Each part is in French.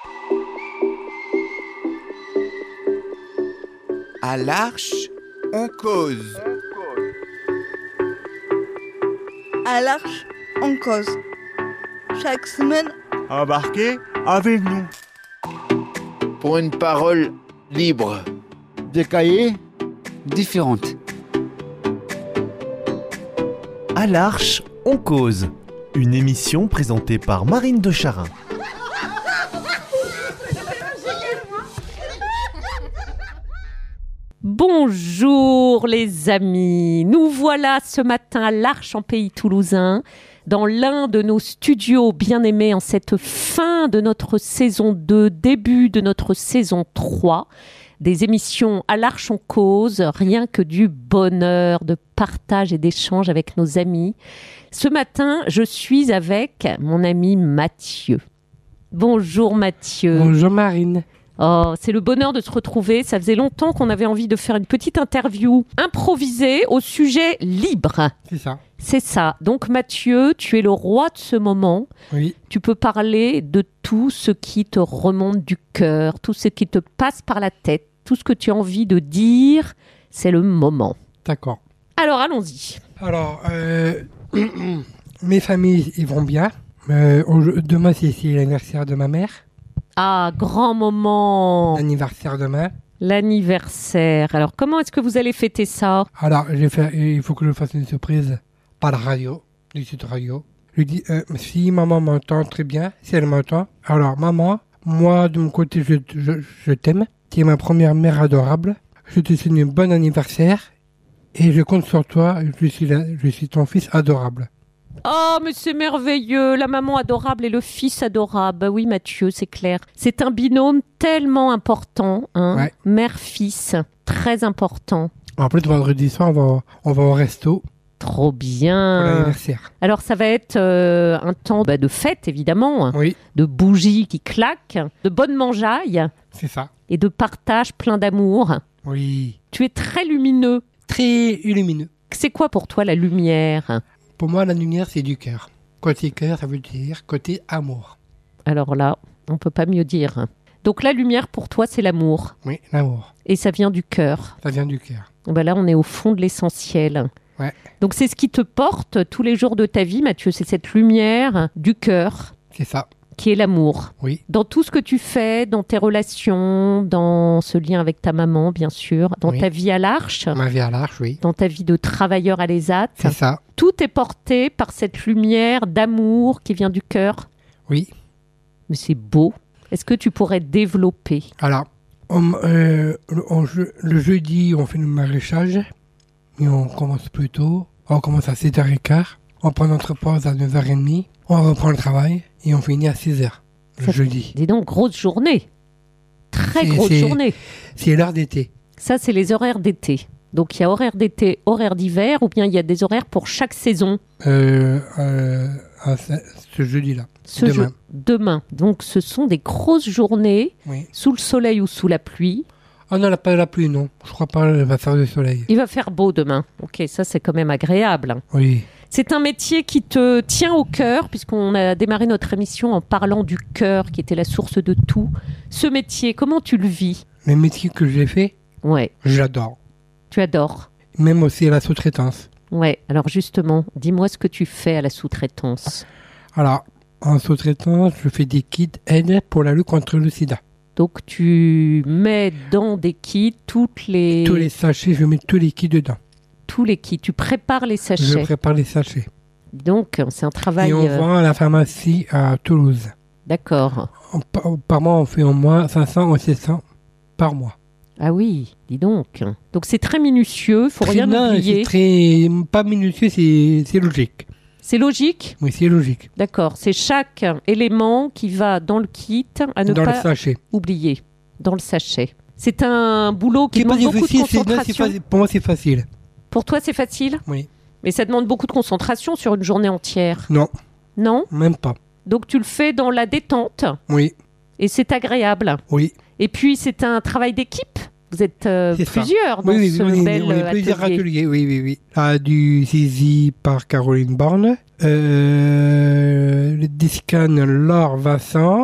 À l'Arche, on cause. À l'Arche, on cause. Chaque semaine, Embarquez avec nous. Pour une parole libre. Des cahiers différentes. À l'Arche, on cause. Une émission présentée par Marine de Charin. Bonjour les amis, nous voilà ce matin à l'Arche en pays toulousain, dans l'un de nos studios bien-aimés en cette fin de notre saison 2, début de notre saison 3, des émissions à l'Arche on cause, rien que du bonheur de partage et d'échange avec nos amis. Ce matin, je suis avec mon ami Mathieu. Bonjour Mathieu. Bonjour Marine. Oh, c'est le bonheur de se retrouver. Ça faisait longtemps qu'on avait envie de faire une petite interview improvisée au sujet libre. C'est ça. C'est ça. Donc Mathieu, tu es le roi de ce moment. Oui. Tu peux parler de tout ce qui te remonte du cœur, tout ce qui te passe par la tête, tout ce que tu as envie de dire. C'est le moment. D'accord. Alors allons-y. Alors, mes familles, ils vont bien. Demain, c'est l'anniversaire de ma mère. Ah, grand moment. L'anniversaire demain. L'anniversaire. Alors, comment est-ce que vous allez fêter ça ? Alors, il faut que je fasse une surprise par la radio, du site radio. Je lui dis, si maman m'entend très bien, si elle m'entend. Alors, maman, moi, de mon côté, je t'aime. Tu es ma première mère adorable. Je te souhaite un bon anniversaire. Et je compte sur toi. Je suis ton fils adorable. Oh, mais c'est merveilleux, la maman adorable et le fils adorable. Bah oui, Mathieu, c'est clair. C'est un binôme tellement important, hein. Ouais. Mère-fils, très important. En plus, vendredi soir, on va au resto Trop bien. pour l'anniversaire. Alors, ça va être un temps de fête, évidemment, Oui, de bougies qui claquent, de bonnes mangeailles c'est ça. et de partage plein d'amour. Oui. Tu es très lumineux. Très lumineux. C'est quoi pour toi la lumière ? Pour moi, la lumière, c'est du cœur. Côté cœur, ça veut dire côté amour. Alors là, on peut pas mieux dire. Donc la lumière pour toi, c'est l'amour. Oui, l'amour. Et ça vient du cœur. Ça vient du cœur. Ben là, on est au fond de l'essentiel. Ouais. Donc c'est ce qui te porte tous les jours de ta vie, Mathieu. C'est cette lumière du cœur C'est ça. qui est l'amour. Oui. Dans tout ce que tu fais, dans tes relations, dans ce lien avec ta maman, bien sûr, dans Oui. ta vie à l'Arche, Ma vie à l'Arche, oui. dans ta vie de travailleur à l'ESAT, C'est ça. tout est porté par cette lumière d'amour qui vient du cœur. Oui. Mais c'est beau. Est-ce que tu pourrais développer ? Alors, le jeudi, on fait le maraîchage. Mais on commence plus tôt. On commence à 7h15. On prend notre pause à 9h30. On reprend le travail. Et on finit à 6h. Le Ça- jeudi. Dis donc, grosse journée. Très C'est- grosse c'est- journée. C'est l'heure d'été. Ça, c'est les horaires d'été. Donc, il y a horaire d'été, horaire d'hiver, ou bien il y a des horaires pour chaque saison. Ce jeudi-là. Ce Demain. demain. Donc, ce sont des grosses journées, Oui. sous le soleil ou sous la pluie. Ah non, pas la pluie, non. Je crois pas qu'elle va faire du soleil. Il va faire beau demain. Ok, ça, c'est quand même agréable. Oui. C'est un métier qui te tient au cœur, puisqu'on a démarré notre émission en parlant du cœur, qui était la source de tout. Ce métier, comment tu le vis ? Le métier que j'ai fait, Ouais, j'adore. tu adores. Même aussi la sous-traitance. Ouais, alors justement, dis-moi ce que tu fais à la sous-traitance. Alors, en sous-traitance, je fais des kits aides pour la lutte contre le sida. Donc tu mets dans des kits tous les sachets, je mets tous les kits dedans. kits, tu prépares les Je sachets. prépare les sachets. Donc c'est un travail... Et on vend à la pharmacie à Toulouse. D'accord. Par mois, on fait au moins 500 ou 700 par mois. Ah oui, dis donc. Donc c'est très minutieux, faut rien Non, oublier. c'est très... Pas minutieux, c'est logique. C'est logique ? Oui, c'est logique. D'accord, c'est chaque élément qui va dans le kit à ne Dans le pas sachet. oublier, dans le sachet. C'est un boulot qui C'est pas demande beaucoup de difficile, non, concentration. pour moi, c'est facile. Pour toi, c'est facile ? Oui. Mais ça demande beaucoup de concentration sur une journée entière. Non, Non ? même pas. Donc tu le fais dans la détente Oui, et c'est agréable. oui. Et puis c'est un travail d'équipe. Vous êtes C'est ça. plusieurs dans Oui, ce oui, bel on est plusieurs atelier. ateliers, oui. Ah, du saisie par Caroline Borne, le Discan Laure Vincent,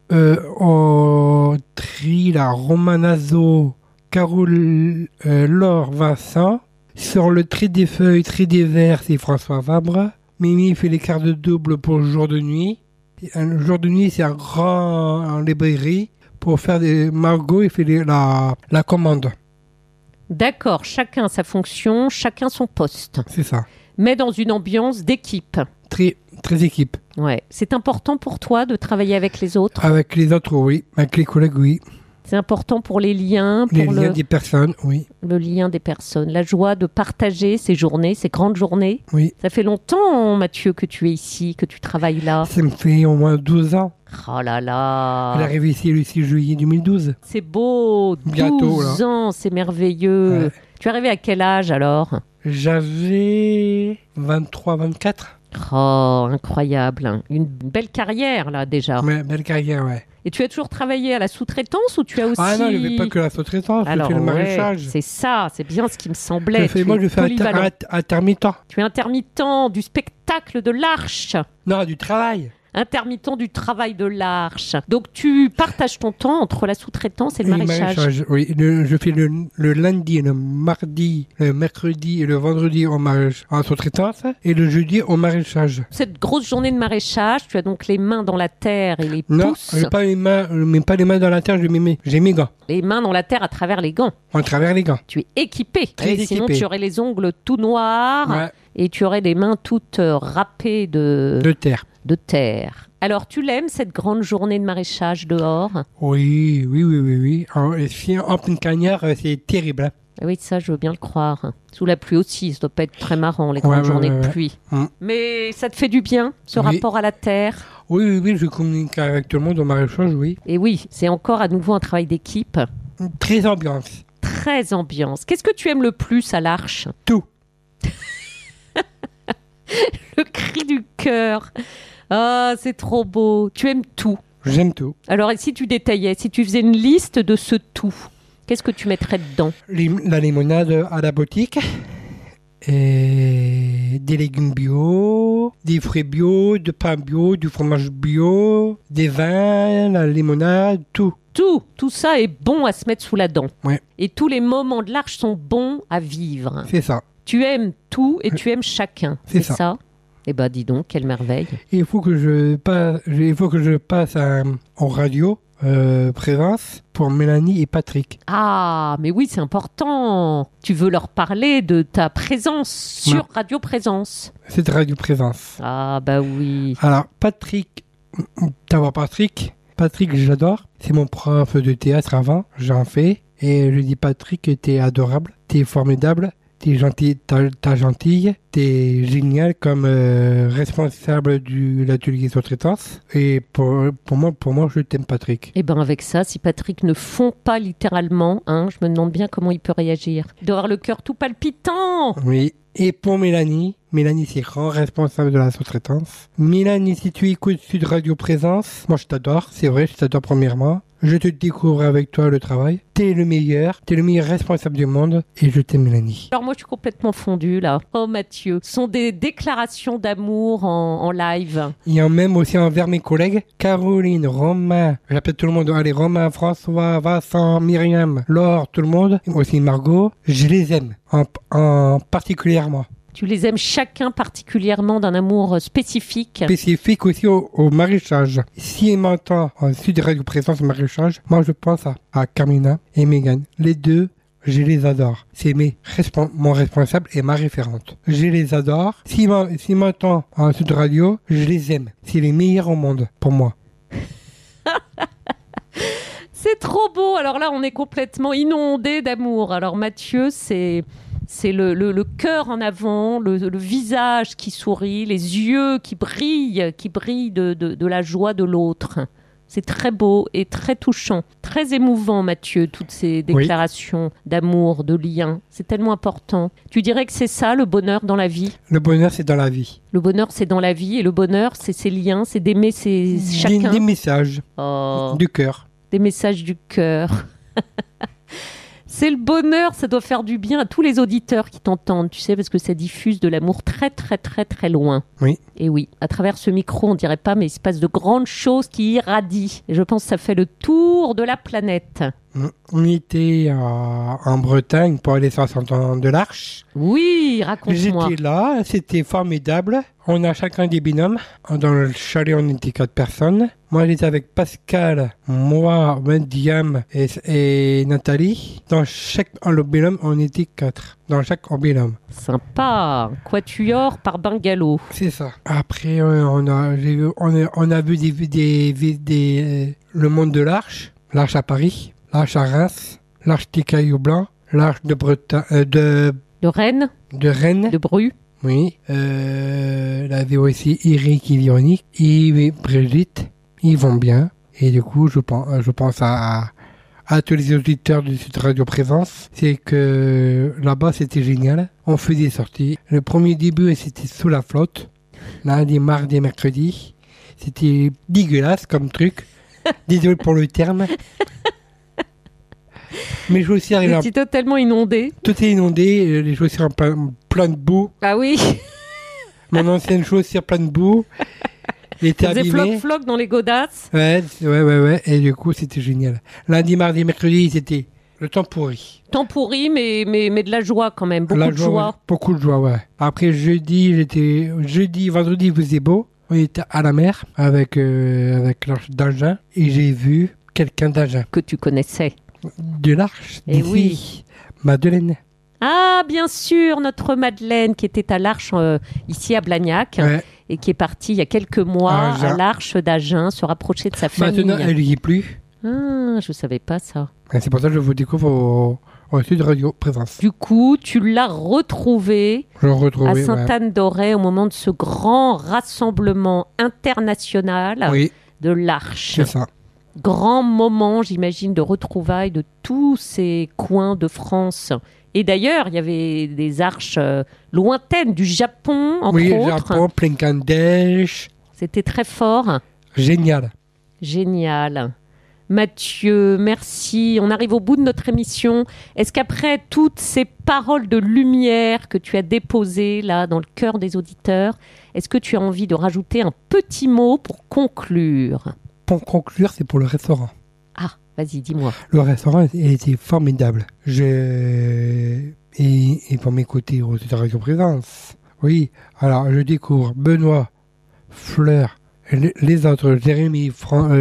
Audrey, la Romanazo, Carole, Laure, Vincent. Sur le trait des feuilles, trait des vers, c'est François Vabre. Mimi fait les cartes de double pour le jour de nuit. Un jour de nuit, c'est un grand en librairie. Pour faire des... Margot, il fait la commande. D'accord, chacun sa fonction, chacun son poste. C'est ça. Mais dans une ambiance d'équipe. Très équipe. Ouais. C'est important pour toi de travailler avec les autres? Avec les autres, oui. Avec les collègues, oui. C'est important pour les liens, Les liens des personnes, oui. Le lien des personnes, la joie de partager ces journées, ces grandes journées. Oui. Ça fait longtemps, Mathieu, que tu es ici, que tu travailles là. Ça me fait au moins 12 ans. Oh là là. Elle est arrivée ici le 6 juillet 2012. C'est beau, Bientôt, 12 là. ans, c'est merveilleux. Ouais. Tu es arrivé à quel âge alors? J'avais 23, 24. Oh, incroyable. Une belle carrière là déjà. Ouais, belle carrière, ouais. Et tu as toujours travaillé à la sous-traitance ou tu as aussi... Ah non, il n'y avait pas que la sous-traitance, je fais le maraîchage. C'est ça, c'est bien ce qui me semblait. Moi, je fais intermittent. Tu es intermittent du spectacle de l'Arche. Non, du travail. Intermittent du travail de l'Arche. Donc tu partages ton temps entre la sous-traitance et le maraîchage. Oui, je fais le lundi, le mardi, le mercredi et le vendredi en sous-traitance et le jeudi au maraîchage. Cette grosse journée de maraîchage, tu as donc les mains dans la terre et les non, pouces. Non, pas les mains dans la terre, j'ai mes gants. Les mains dans la terre à travers les gants. À travers les gants. Tu es équipé. Sinon tu aurais les ongles tout noirs, ouais. Et tu aurais des mains toutes râpées de terre. Alors, tu l'aimes, cette grande journée de maraîchage dehors? Oui. En pleine cagnard, c'est terrible. Hein. Oui, ça, je veux bien le croire. Sous la pluie aussi, ça doit pas être très marrant, les grandes journées de pluie. Mais ça te fait du bien, ce rapport à la terre? Oui, je communique avec tout le monde au maraîchage, oui. Et oui, c'est encore à nouveau un travail d'équipe. Très ambiance. Très ambiance. Qu'est-ce que tu aimes le plus à l'Arche? Tout. Le cri du cœur. Ah, c'est trop beau. Tu aimes tout. J'aime tout. Alors, et si tu détaillais, si tu faisais une liste de ce tout, qu'est-ce que tu mettrais dedans? La limonade à la boutique, et des légumes bio, des fruits bio, du pain bio, du fromage bio, des vins, la limonade, tout. Tout ça est bon à se mettre sous la dent. Ouais. Et tous les moments de l'Arche sont bons à vivre. C'est ça. Tu aimes tout et tu aimes chacun. C'est ça. Eh ben, dis donc, quelle merveille. Il faut que je passe en radio présence pour Mélanie et Patrick. Ah, mais oui, c'est important. Tu veux leur parler de ta présence sur Radio Présence. C'est Radio Présence. Ah, bah oui. Alors, Patrick, j'adore. C'est mon prof de théâtre avant, j'en fais. Et je dis, Patrick, t'es adorable, t'es formidable. T'es gentil, t'as gentille, t'es génial comme responsable de l'atelier sous-traitance. Et pour moi, je t'aime, Patrick. Et ben avec ça, si Patrick ne fond pas littéralement, je me demande bien comment il peut réagir. Il doit avoir le cœur tout palpitant. Oui. Et pour Mélanie, c'est grand responsable de la sous-traitance. Mélanie, si tu écoutes Sud Radio Présence, moi je t'adore, c'est vrai, je t'adore premièrement. Je te découvre avec toi le travail. T'es le meilleur responsable du monde et je t'aime, Mélanie. Alors moi je suis complètement fondue là. Oh Mathieu, ce sont des déclarations d'amour en live. Il y a même aussi envers mes collègues, Caroline, Romain, j'appelle tout le monde, allez, Romain, François, Vincent, Myriam, Laure, tout le monde, aussi Margot, je les aime, en particulièrement. Tu les aimes chacun particulièrement d'un amour spécifique. Spécifique aussi au maraîchage. Si il m'entend en Sud Radio Présence maraîchage, moi je pense à Carmina et Megan. Les deux, je les adore. C'est mon responsable et ma référente. Je les adore. S'il m'entend en Sud Radio, je les aime. C'est les meilleurs au monde pour moi. C'est trop beau. Alors là, on est complètement inondé d'amour. Alors Mathieu, c'est le cœur en avant, le visage qui sourit, les yeux qui brillent de la joie de l'autre. C'est très beau et très touchant, très émouvant, Mathieu, toutes ces déclarations d'amour, de lien. C'est tellement important. Tu dirais que c'est ça, le bonheur dans la vie? Le bonheur, c'est dans la vie. Le bonheur, c'est dans la vie et le bonheur, c'est ces liens, c'est d'aimer chacun. Des messages du cœur. Des messages du cœur. C'est le bonheur, ça doit faire du bien à tous les auditeurs qui t'entendent, tu sais, parce que ça diffuse de l'amour très, très, très, très loin. Oui. Et oui, à travers ce micro, on dirait pas, mais il se passe de grandes choses qui irradient. Et je pense que ça fait le tour de la planète. On était en Bretagne pour aller sur Saint-Antoine de l'Arche. Oui, raconte-moi. J'étais là, c'était formidable. On a chacun des binômes. Dans le chalet, on était 4 personnes. Moi, j'étais avec Pascal, moi, Wendiam et Nathalie. Dans chaque binôme, on était 4. Dans chaque binôme. Sympa. Quatuor par bungalow. C'est ça. Après, on a vu le monde de l'Arche. L'Arche à Paris. L'Arche à Reims. L'Arche des Cailloux Blancs. L'Arche de Bretagne. De Rennes. De Rennes. De Bru. Oui. Il y avait aussi Eric et Véronique. Yves et Brigitte. Ils vont bien. Et du coup, je pense à tous les auditeurs de Sud Radio Présence. C'est que là-bas, c'était génial. On fait des sorties. Le premier début, c'était sous la flotte. Lundi, mardi, mercredi. C'était dégueulasse comme truc. Désolé pour le terme. Mes chaussures, J'étais totalement inondé. Tout est inondé. Les chaussures plein de boue. Ah oui. Mon ancienne chaussure plein de boue. Il était faisait abîmé. floc dans les godasses. Ouais. Et du coup, c'était génial. Lundi, mardi, mercredi, c'était le temps pourri. Temps pourri, mais de la joie quand même. Beaucoup de joie. Ouais. Beaucoup de joie, ouais. Après, vendredi, il faisait beau. On était à la mer avec l'Arche d'Agen. Et j'ai vu quelqu'un d'Agen. Que tu connaissais. De l'Arche. Et d'ici. oui. Madeleine. Ah, bien sûr, notre Madeleine qui était à l'Arche ici à Blagnac. Ouais. Et qui est partie il y a quelques mois à l'Arche d'Agen se rapprocher de sa famille. Maintenant, elle n'y est plus. Ah, je savais pas ça. Et c'est pour ça que je vous découvre au Sud Radio Présence. Du coup, tu l'as retrouvée à Sainte-Anne-d'Auray au moment de ce grand rassemblement international de l'Arche. C'est ça. Grand moment, j'imagine, de retrouvailles de tous ces coins de France. Et d'ailleurs, il y avait des arches lointaines du Japon, entre autres. Oui, Japon, Bangladesh. C'était très fort. Génial. Génial. Mathieu, merci. On arrive au bout de notre émission. Est-ce qu'après toutes ces paroles de lumière que tu as déposées là dans le cœur des auditeurs, est-ce que tu as envie de rajouter un petit mot pour conclure ? Pour conclure, c'est pour le restaurant. Ah, vas-y, dis-moi. Le restaurant était formidable. Et pour m'écouter au Radio Présence. Oui, alors je découvre Benoît, Fleur, les autres, Jérémy,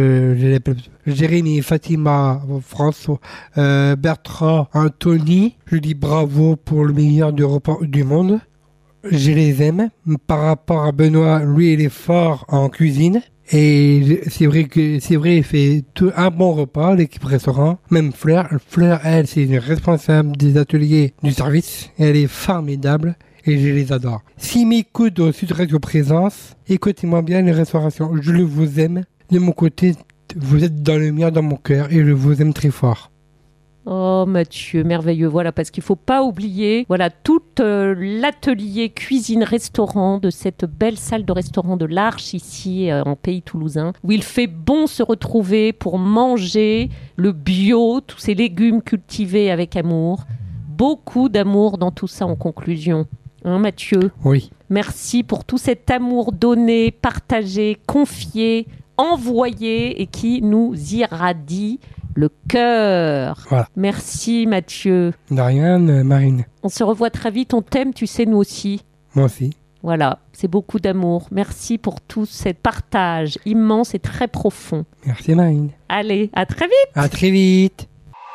Fatima, François, Bertrand, Anthony. Je dis bravo pour le meilleur du repas du monde. Je les aime. Par rapport à Benoît, lui, il est fort en cuisine. Et c'est vrai, il fait un bon repas, l'équipe restaurant. Même Fleur, elle, c'est une responsable des ateliers du service. Elle est formidable et je les adore. S'ils m'écoutent au Sud Radio Présence, écoutez-moi bien les restaurations. Je vous aime. De mon côté, vous êtes dans le mien, dans mon cœur et je vous aime très fort. Oh Mathieu, merveilleux, voilà, parce qu'il ne faut pas oublier, voilà, tout l'atelier cuisine-restaurant de cette belle salle de restaurant de l'Arche ici en Pays Toulousain, où il fait bon se retrouver pour manger le bio, tous ces légumes cultivés avec amour. Beaucoup d'amour dans tout ça en conclusion. Hein Mathieu ? Oui. Merci pour tout cet amour donné, partagé, confié, envoyé et qui nous irradie le cœur. Voilà. Merci Mathieu. De rien, Marine. On se revoit très vite, on t'aime, tu sais, nous aussi. Moi aussi. Voilà, c'est beaucoup d'amour. Merci pour tout ce partage immense et très profond. Merci Marine. Allez, à très vite. À très vite.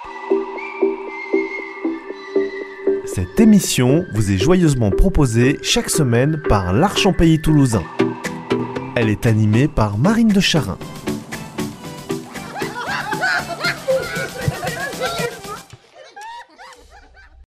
Cette émission vous est joyeusement proposée chaque semaine par l'Arche en Pays Toulousain. Elle est animée par Marine de Charin.